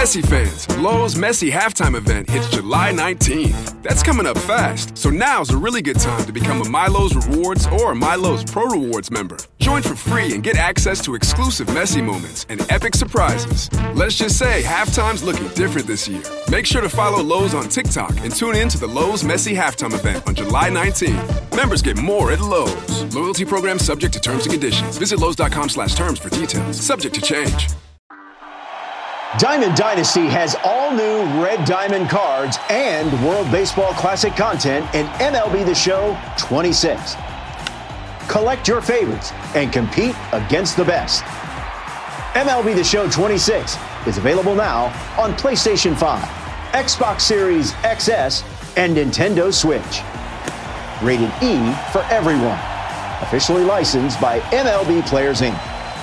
Messi fans, Lowe's Messi halftime event hits July 19th. That's coming up fast, so now's a really good time to become a MyLowe's Rewards or MyLowe's Pro Rewards member. Join for free and get access to exclusive Messi moments and epic surprises. Let's just say halftime's looking different this year. Make sure to follow Lowe's on TikTok and tune in to the Lowe's Messi halftime event on July 19th. Members get more at Lowe's. Loyalty program subject to terms and conditions. Visit Lowe's.com/terms for details. Subject to change. Diamond Dynasty has all new Red Diamond cards and World Baseball Classic content in MLB The Show 26. Collect your favorites and compete against the best. MLB The Show 26 is available now on PlayStation 5, Xbox Series XS, and Nintendo Switch. Rated E for everyone. Officially licensed by MLB Players, Inc.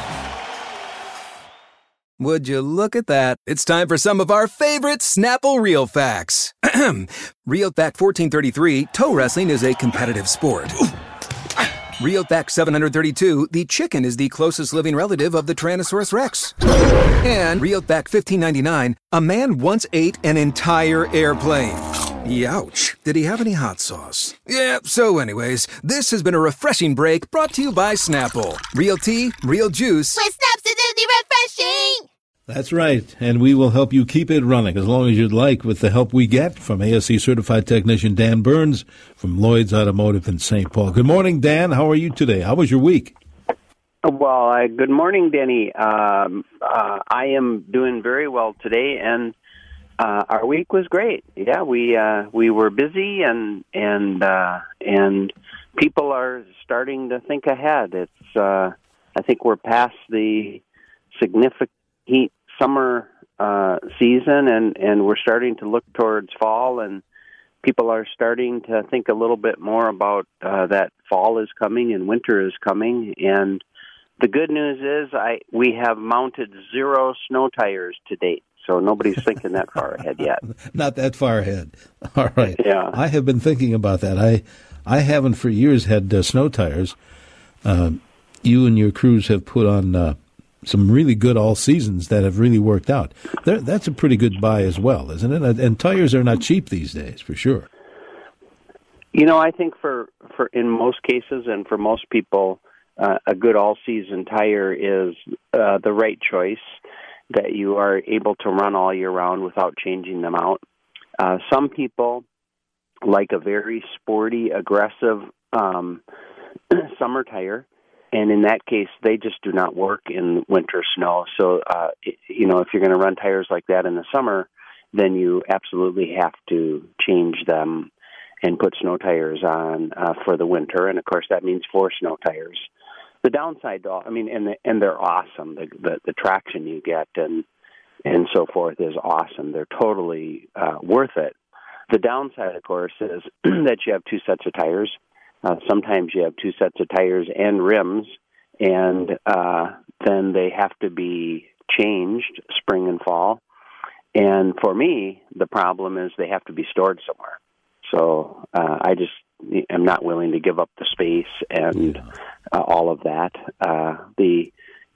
Would you look at that? It's time for some of our favorite Snapple Real Facts. Real Fact 1433, toe wrestling is a competitive sport. Real Fact 732, the chicken is the closest living relative of the Tyrannosaurus Rex. And Real Fact 1599, a man once ate an entire airplane. Youch. Did he have any hot sauce? Yeah, so anyways, this has been a refreshing break brought to you by Snapple. Real tea, real juice. With Snap's acidity refreshing! That's right, and we will help you keep it running as long as you'd like with the help we get from ASE Certified Technician Dan Burns from Lloyd's Automotive in St. Paul. Good morning, Dan. How are you today? How was your week? Well, good morning, Denny. I am doing very well today, and our week was great. Yeah, we were busy, and people are starting to think ahead. It's I think we're past the significant heat summer season, and we're starting to look towards fall, and people are starting to think a little bit more about that fall is coming and winter is coming. And the good news is we have mounted 0 snow tires to date, so nobody's thinking that far ahead yet. Not that far ahead. All right. Yeah. I have been thinking about that. I haven't for years had snow tires. You and your crews have put on some really good all seasons that have really worked out. That's a pretty good buy as well, isn't it? And tires are not cheap these days, for sure. You know, I think for in most cases and for most people, a good all-season tire is the right choice, that you are able to run all year round without changing them out. Some people like a very sporty, aggressive summer tire, and in that case, they just do not work in winter snow. So, if you're going to run tires like that in the summer, then you absolutely have to change them and put snow tires on for the winter. And, of course, that means 4 snow tires. The downside, though, and they're awesome. The traction you get and so forth is awesome. They're totally worth it. The downside, of course, is that you have 2 sets of tires. Sometimes you have 2 sets of tires and rims, and then they have to be changed spring and fall. And for me, the problem is they have to be stored somewhere. So I just am not willing to give up the space and all of that. The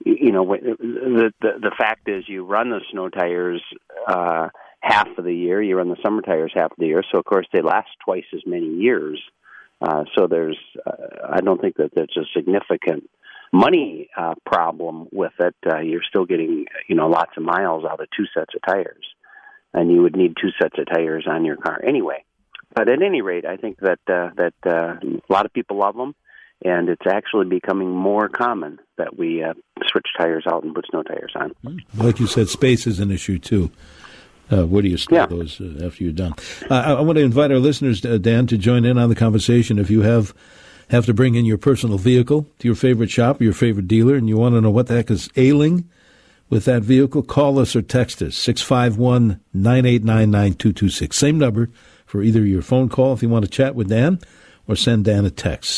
fact is, you run the snow tires half of the year, you run the summer tires half of the year, so of course they last twice as many years. So there's, I don't think that there's a significant money problem with it. You're still getting, lots of miles out of 2 sets of tires, and you would need 2 sets of tires on your car anyway. But at any rate, I think that a lot of people love them, and it's actually becoming more common that we switch tires out and put snow tires on. Like you said, space is an issue too. Where do you store those after you're done? I want to invite our listeners, Dan, to join in on the conversation. If you have to bring in your personal vehicle to your favorite shop, your favorite dealer, and you want to know what the heck is ailing with that vehicle, call us or text us, 651-989-9226. Same number for either your phone call if you want to chat with Dan, or send Dan a text,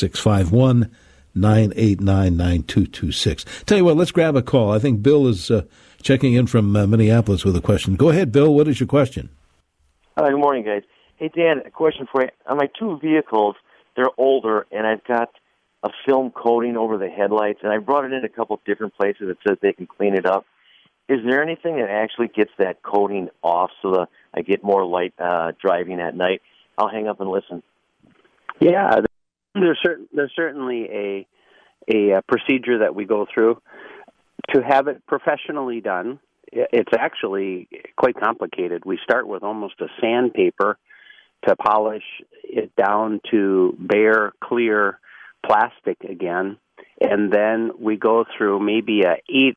651-989-9226. Tell you what, let's grab a call. I think Bill is checking in from Minneapolis with a question. Go ahead, Bill. What is your question? Good morning, guys. Hey, Dan, a question for you. On my 2 vehicles, they're older, and I've got a film coating over the headlights, and I brought it in a couple different places that says they can clean it up. is there anything that actually gets that coating off so that I get more light driving at night? I'll hang up and listen. Yeah, there's certainly a procedure that we go through to have it professionally done. It's actually quite complicated. We start with almost a sandpaper to polish it down to bare, clear plastic again, and then we go through maybe a eight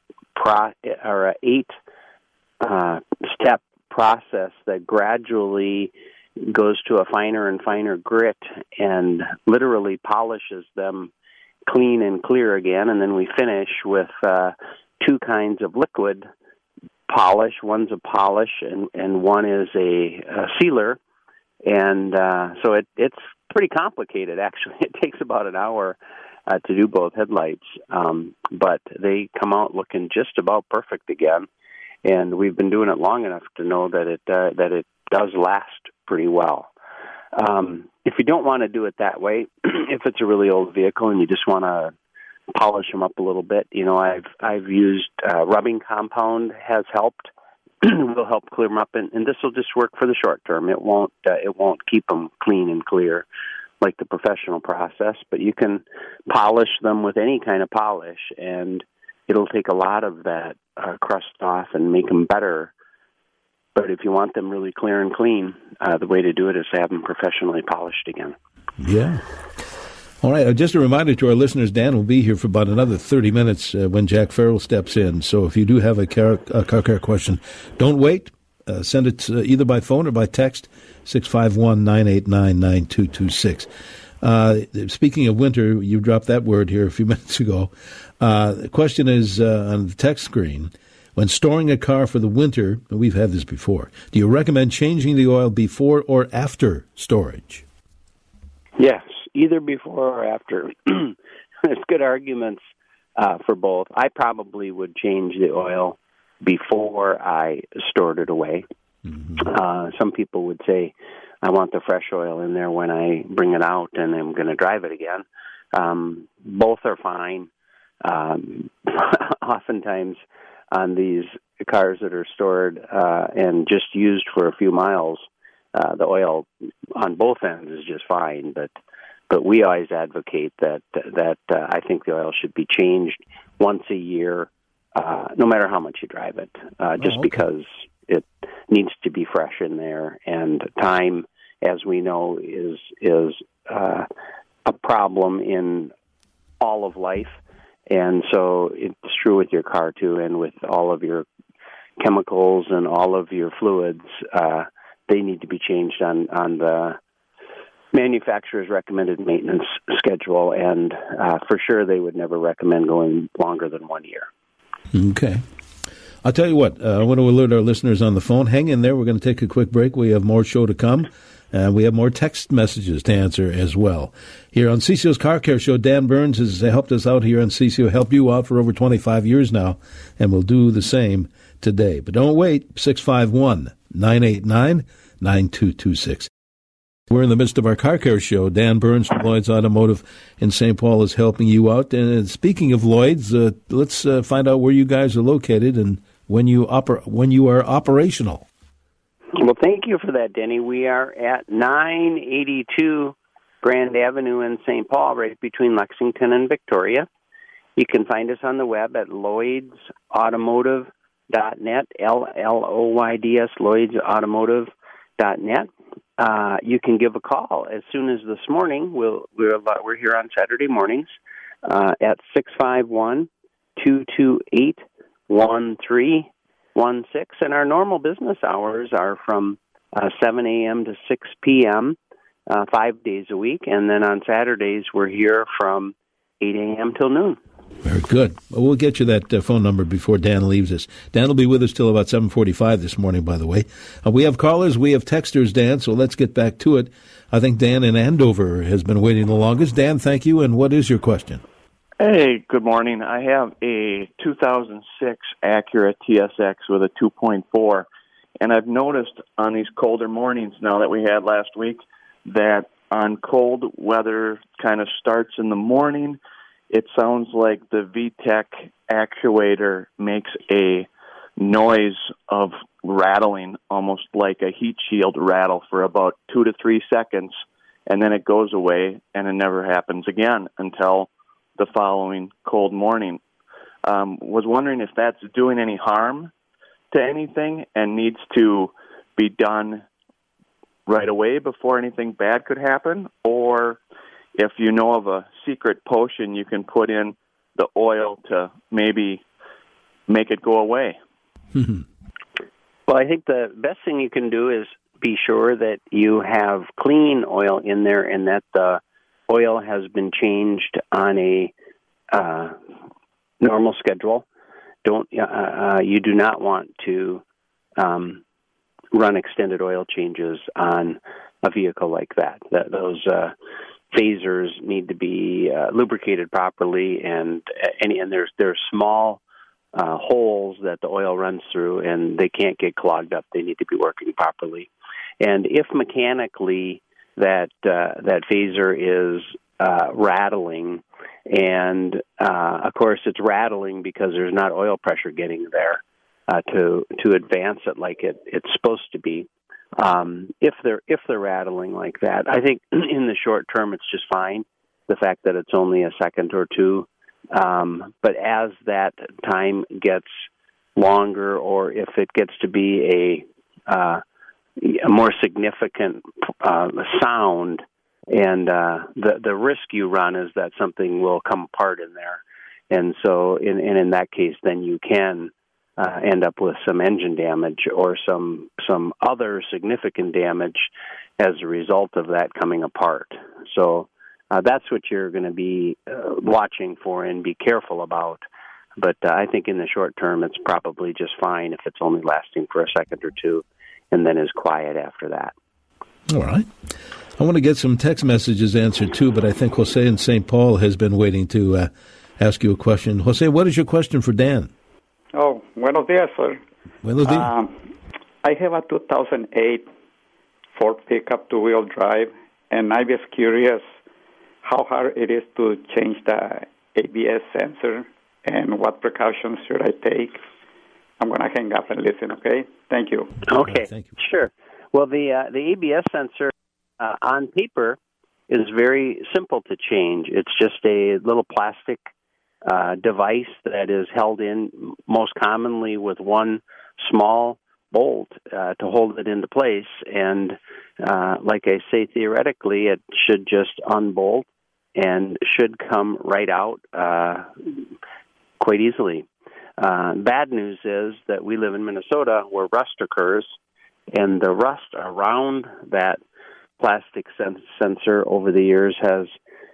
step process that gradually goes to a finer and finer grit and literally polishes them clean and clear again. And then we finish with two kinds of liquid polish. One's a polish and one is a sealer. And so it's pretty complicated, actually. It takes about an hour to do both headlights, but they come out looking just about perfect again. And we've been doing it long enough to know that it does last pretty well. If you don't want to do it that way, if it's a really old vehicle and you just want to polish them up a little bit, I've used rubbing compound has helped. Will help clear them up, and this will just work for the short term. It won't keep them clean and clear like the professional process, but you can polish them with any kind of polish, and it'll take a lot of that crust off and make them better. But if you want them really clear and clean, the way to do it is to have them professionally polished again. Yeah. All right. Just a reminder to our listeners, Dan will be here for about another 30 minutes when Jack Farrell steps in. So if you do have a car care question, don't wait. Send it either by phone or by text, 651-989-9226. Speaking of winter, you dropped that word here a few minutes ago. The question is on the text screen, when storing a car for the winter, we've had this before, do you recommend changing the oil before or after storage? Yes, either before or after. There's good arguments for both. I probably would change the oil before I stored it away. Mm-hmm. Some people would say, I want the fresh oil in there when I bring it out and I'm going to drive it again. Both are fine. Oftentimes on these cars that are stored and just used for a few miles, the oil on both ends is just fine. But we always advocate that I think the oil should be changed once a year, no matter how much you drive it, because it needs to be fresh in there. And time, as we know, is a problem in all of life. And so it's true with your car, too, and with all of your chemicals and all of your fluids. They need to be changed on the manufacturer's recommended maintenance schedule, and for sure they would never recommend going longer than 1 year. Okay. I'll tell you what, I want to alert our listeners on the phone. Hang in there. We're going to take a quick break. We have more show to come. We have more text messages to answer as well. Here on CCO's Car Care Show, Dan Burns has helped us out here on CCO, helped you out for over 25 years now, and will do the same today. But don't wait, 651-989-9226. We're in the midst of our Car Care Show. Dan Burns from Lloyd's Automotive in St. Paul is helping you out. And speaking of Lloyd's, let's find out where you guys are located and when you are operational. Well, thank you for that, Denny. We are at 982 Grand Avenue in St. Paul, right between Lexington and Victoria. You can find us on the web at LloydsAutomotive.net, LLOYDS, LloydsAutomotive.net. You can give a call as soon as this morning. We're here on Saturday mornings at 651-228-1316, and our normal business hours are from 7 a.m. to 6 p.m. 5 days a week, and then on Saturdays we're here from 8 a.m. till noon. Very good. Well, we'll get you that phone number before Dan leaves us. Dan will be with us till about 7:45 this morning, by the way. We have callers, we have texters, Dan, so let's get back to it. I think Dan in Andover has been waiting the longest. Dan, thank you, and what is your question? Hey, good morning. I have a 2006 Acura TSX with a 2.4, and I've noticed on these colder mornings now that we had last week that on cold weather kind of starts in the morning, it sounds like the VTEC actuator makes a noise of rattling, almost like a heat shield rattle for about 2 to 3 seconds, and then it goes away, and it never happens again until the following cold morning. Was wondering if that's doing any harm to anything and needs to be done right away before anything bad could happen, or if you know of a secret potion you can put in the oil to maybe make it go away. Well, I think the best thing you can do is be sure that you have clean oil in there and that the oil has been changed on a normal schedule. You do not want to run extended oil changes on a vehicle like that. Those phasers need to be lubricated properly, and there's small holes that the oil runs through, and they can't get clogged up. They need to be working properly. And if mechanically that phaser is rattling, and of course it's rattling because there's not oil pressure getting there to advance it like it's supposed to be. If they're rattling like that, I think in the short term it's just fine. The fact that it's only a second or two. But as that time gets longer, or if it gets to be a more significant sound, and the risk you run is that something will come apart in there, and so in that case, then you can end up with some engine damage or some other significant damage as a result of that coming apart. So. That's what you're going to be watching for and be careful about. But I think in the short term, it's probably just fine if it's only lasting for a second or two and then is quiet after that. All right. I want to get some text messages answered, too, but I think Jose in St. Paul has been waiting to ask you a question. Jose, what is your question for Dan? Oh, buenos días, sir. Buenos días. I have a 2008 Ford pickup two-wheel drive, and I was curious how hard it is to change the ABS sensor and what precautions should I take. I'm going to hang up and listen, okay? Thank you. Okay, thank you. Sure. Well, the ABS sensor on paper is very simple to change. It's just a little plastic device that is held in most commonly with one small bolt to hold it into place. And like I say, theoretically, it should just unbolt and should come right out quite easily. Bad news is that we live in Minnesota where rust occurs, and the rust around that plastic sensor over the years has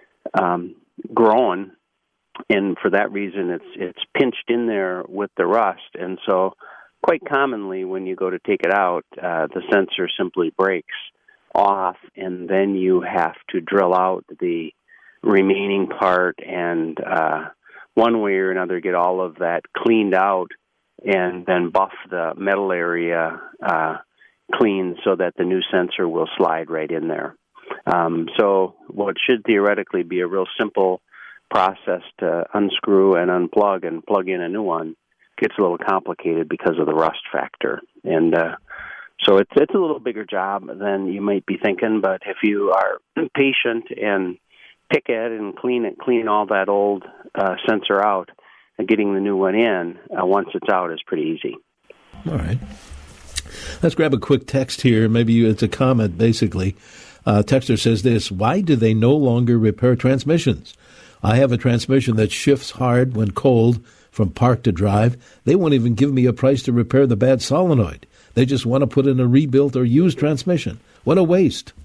grown, and for that reason it's pinched in there with the rust. And so quite commonly when you go to take it out, the sensor simply breaks off, and then you have to drill out the remaining part and one way or another get all of that cleaned out and then buff the metal area clean so that the new sensor will slide right in there. So what should theoretically be a real simple process to unscrew and unplug and plug in a new one gets a little complicated because of the rust factor. And so it's a little bigger job than you might be thinking, but if you are patient and pick it and clean all that old sensor out, and getting the new one in once it's out is pretty easy. All right. Let's grab a quick text here. Maybe it's a comment, basically. Texter says this: why do they no longer repair transmissions? I have a transmission that shifts hard when cold from park to drive. They won't even give me a price to repair the bad solenoid. They just want to put in a rebuilt or used transmission. What a waste.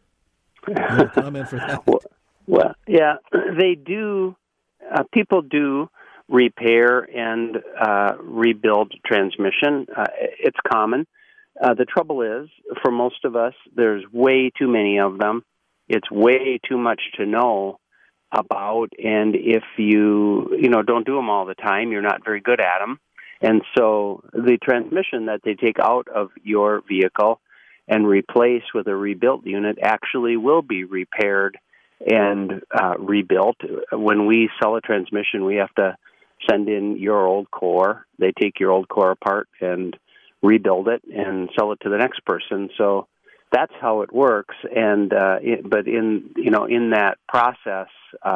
No comment for that. Well, yeah, they do. People do repair and rebuild transmission. It's common. The trouble is, for most of us, there's way too many of them. It's way too much to know about, and if you don't do them all the time, you're not very good at them. And so the transmission that they take out of your vehicle and replace with a rebuilt unit actually will be repaired and rebuilt. When we sell a transmission, we have to send in your old core. They take your old core apart and rebuild it and sell it to the next person. So that's how it works. And but in that process,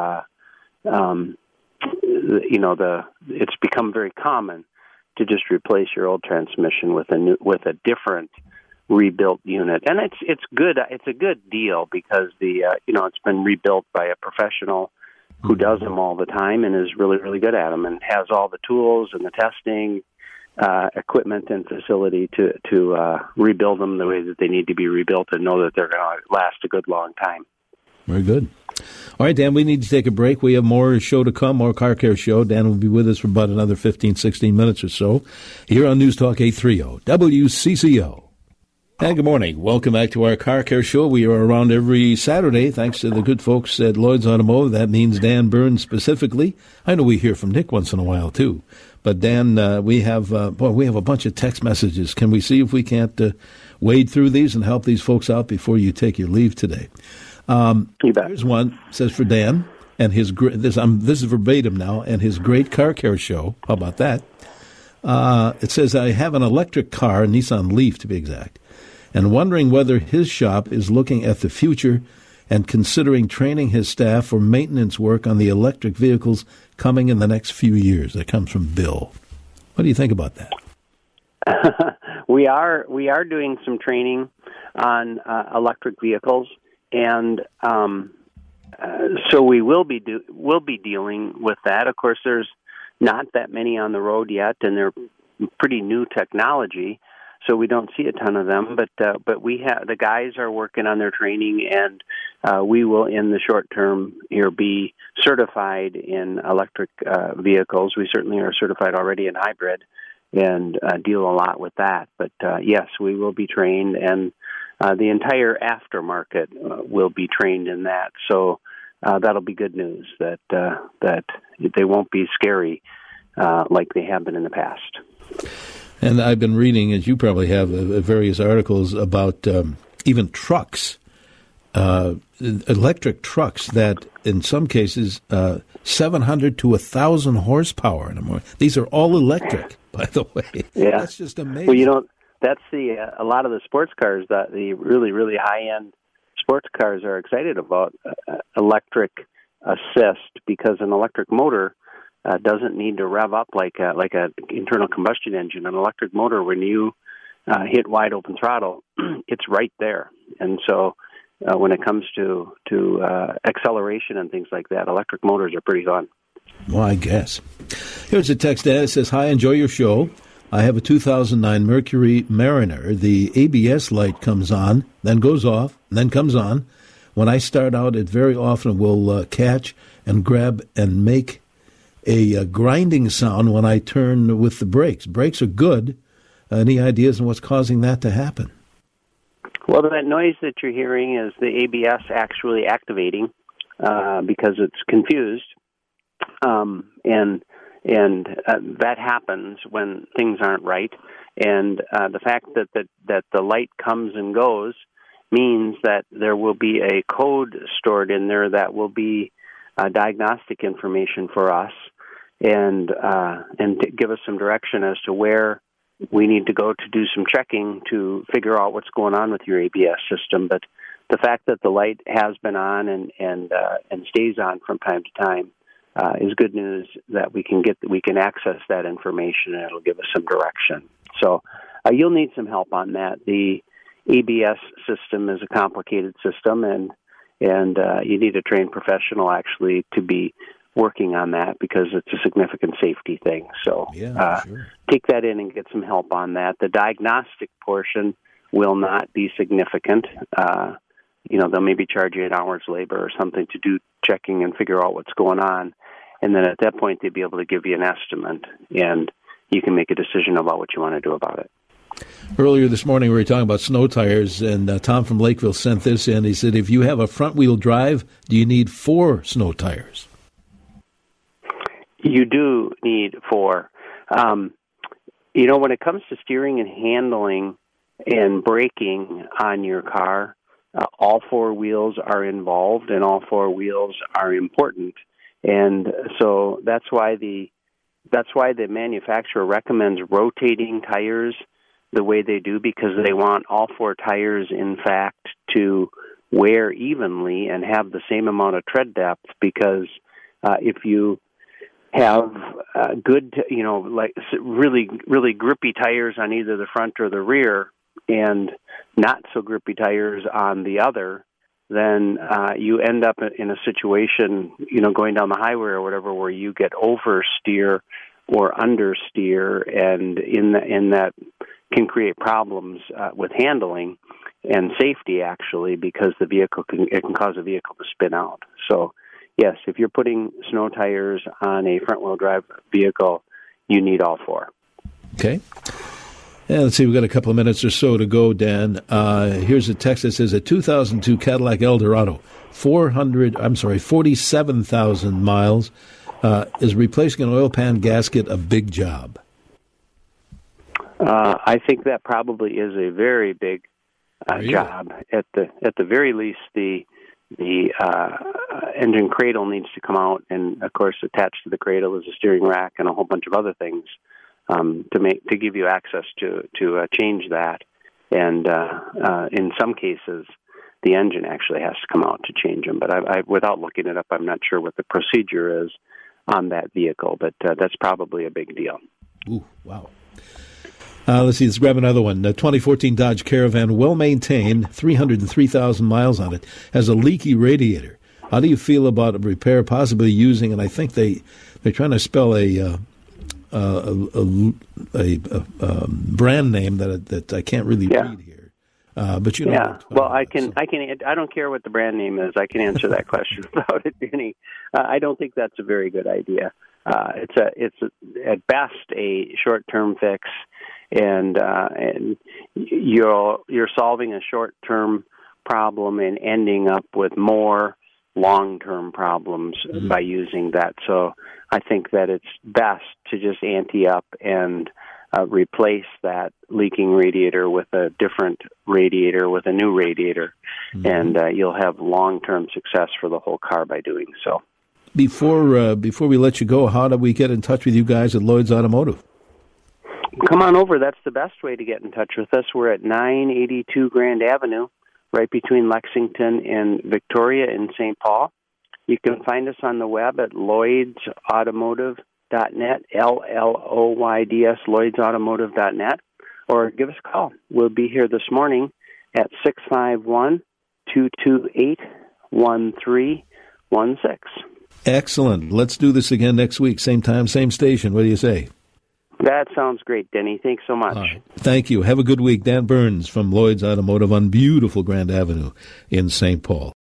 it's become very common to just replace your old transmission with a different rebuilt unit. And it's good. It's a good deal because it's been rebuilt by a professional who does them all the time and is really, really good at them and has all the tools and the testing equipment and facility to rebuild them the way that they need to be rebuilt and know that they're going to last a good long time. Very good. All right, Dan, we need to take a break. We have more show to come, more Car Care Show. Dan will be with us for about another 15, 16 minutes or so here on News Talk 830 WCCO. And good morning. Welcome back to our Car Care Show. We are around every Saturday, thanks to the good folks at Lloyd's Automotive. That means Dan Burns specifically. I know we hear from Nick once in a while, too. But, Dan, we have a bunch of text messages. Can we see if we can't wade through these and help these folks out before you take your leave today? You bet. Here's one. It says for Dan and his this is verbatim now, and his great Car Care Show. How about that? It says, I have an electric car, a Nissan Leaf to be exact, and wondering whether his shop is looking at the future and considering training his staff for maintenance work on the electric vehicles coming in the next few years. That comes from Bill. What do you think about that? We are doing some training on electric vehicles, and so we will be dealing with that. Of course, there's not that many on the road yet, and they're pretty new technology, so we don't see a ton of them. But we have the guys are working on their training, and we will, in the short term here, be certified in electric vehicles. We certainly are certified already in hybrid, and deal a lot with that. But yes, we will be trained, and the entire aftermarket will be trained in that. So that'll be good news that they won't be scary like they have been in the past. And I've been reading, as you probably have, various articles about even trucks, electric trucks that, in some cases, 700 to 1,000 horsepower and more. These are all electric, by the way. Yeah. That's just amazing. Well, that's a lot of the sports cars that the really, really high-end sports cars are excited about electric assist, because an electric motor doesn't need to rev up like a internal combustion engine. An electric motor, when you hit wide open throttle, it's right there. And so when it comes to acceleration and things like that, electric motors are pretty fun. Well, I guess. Here's a text that says, hi, enjoy your show. I have a 2009 Mercury Mariner. The ABS light comes on, then goes off, and then comes on. When I start out, it very often will catch and grab and make a grinding sound when I turn with the brakes. Brakes are good. Any ideas on what's causing that to happen? Well, that noise that you're hearing is the ABS actually activating because it's confused, and that happens when things aren't right. And the fact that the light comes and goes means that there will be a code stored in there that will be diagnostic information for us, and to give us some direction as to where we need to go to do some checking to figure out what's going on with your ABS system. But the fact that the light has been on and stays on from time to time is good news that we can access that information, and it'll give us some direction. So you'll need some help on that. The ABS system is a complicated system, and you need a trained professional actually to be working on that, because it's a significant safety thing. So sure. Take that in and get some help on that. The diagnostic portion will not be significant. They'll maybe charge you an hour's labor or something to do checking and figure out what's going on. And then at that point, they'd be able to give you an estimate, and you can make a decision about what you want to do about it. Earlier this morning, we were talking about snow tires, and Tom from Lakeville sent this in. He said, if you have a front-wheel drive, do you need 4 snow tires? You do need 4. When it comes to steering and handling and braking on your car, all 4 wheels are involved, and all 4 wheels are important. And so that's why the that's why the manufacturer recommends rotating tires the way they do, because they want all four tires, in fact, to wear evenly and have the same amount of tread depth, because if you have good, like really, really grippy tires on either the front or the rear and not so grippy tires on the other, then you end up in a situation, going down the highway or whatever, where you get oversteer or understeer, and in that can create problems with handling and safety, actually, because it can cause a vehicle to spin out. So, yes, if you're putting snow tires on a front-wheel drive vehicle, you need all four. Okay. Yeah, let's see, we've got a couple of minutes or so to go, Dan. Here's a text that says a 2002 Cadillac Eldorado, 47,000 miles. Is replacing an oil pan gasket a big job? I think that probably is a very big job. At the very least, the engine cradle needs to come out, and of course, attached to the cradle is a steering rack and a whole bunch of other things to give you access to change that. And in some cases, the engine actually has to come out to change them. But I without looking it up, I'm not sure what the procedure is on that vehicle. But that's probably a big deal. Ooh, wow. Let's see, let's grab another one. The 2014 Dodge Caravan, well-maintained, 303,000 miles on it, has a leaky radiator. How do you feel about a repair, possibly using, and I think they're trying to spell a brand name that I can't really read here. But you know. Yeah. Well, I don't care what the brand name is. I can answer that question without it being. I don't think that's a very good idea. It's at best a short-term fix, and you're solving a short-term problem and ending up with more long-term problems by using that. So I think that it's best to just ante up and replace that leaking radiator with a different radiator, with a new radiator, and you'll have long-term success for the whole car by doing so. Before we let you go, how do we get in touch with you guys at Lloyd's Automotive? Come on over. That's the best way to get in touch with us. We're at 982 Grand Avenue, right between Lexington and Victoria in St. Paul. You can find us on the web at lloydsautomotive.net, LLOYDS, lloydsautomotive.net, or give us a call. We'll be here this morning at 651-228-1316. Excellent. Let's do this again next week. Same time, same station. What do you say? That sounds great, Denny. Thanks so much. Right. Thank you. Have a good week. Dan Burns from Lloyd's Automotive on beautiful Grand Avenue in St. Paul.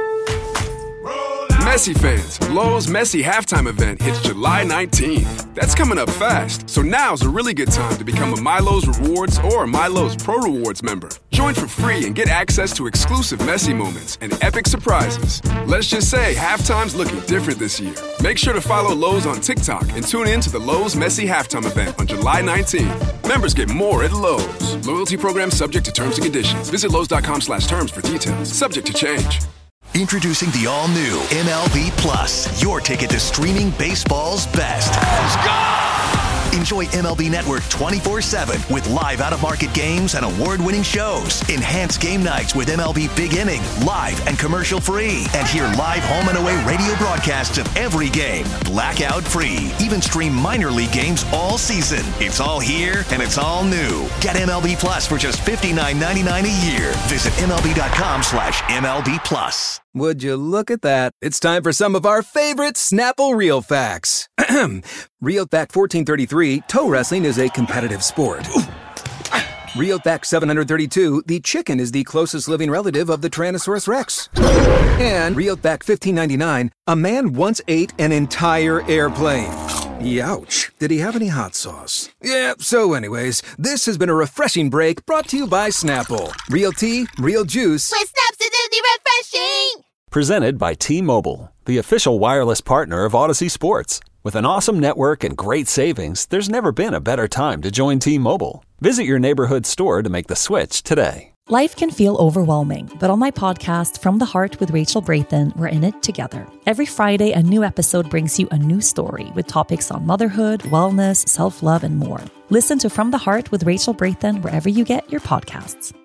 Messi fans, Lowe's Messi halftime event hits July 19th. That's coming up fast, so now's a really good time to become a MyLowe's Rewards or MyLowe's Pro Rewards member. Join for free and get access to exclusive Messi moments and epic surprises. Let's just say halftime's looking different this year. Make sure to follow Lowe's on TikTok and tune in to the Lowe's Messi halftime event on July 19th. Members get more at Lowe's. Loyalty program subject to terms and conditions. Visit Lowe's.com/terms for details. Subject to change. Introducing the all-new MLB Plus, your ticket to streaming baseball's best. Let's go! Enjoy MLB Network 24/7 with live out-of-market games and award-winning shows. Enhance game nights with MLB Big Inning, live and commercial-free. And hear live home and away radio broadcasts of every game, blackout-free. Even stream minor league games all season. It's all here and it's all new. Get MLB Plus for just $59.99 a year. Visit MLB.com/MLB Plus. Would you look at that? It's time for some of our favorite Snapple Real Facts. Real Fact 1433, toe wrestling is a competitive sport. Real Fact 732, the chicken is the closest living relative of the Tyrannosaurus Rex. And Real Fact 1599, a man once ate an entire airplane. Youch. Did he have any hot sauce? Yeah, so anyways, this has been a refreshing break brought to you by Snapple. Real tea, real juice. With Snapsidity refreshing! Presented by T-Mobile, the official wireless partner of Odyssey Sports. With an awesome network and great savings, there's never been a better time to join T-Mobile. Visit your neighborhood store to make the switch today. Life can feel overwhelming, but on my podcast, From the Heart with Rachel Brathen, we're in it together. Every Friday, a new episode brings you a new story with topics on motherhood, wellness, self-love, and more. Listen to From the Heart with Rachel Brathen wherever you get your podcasts.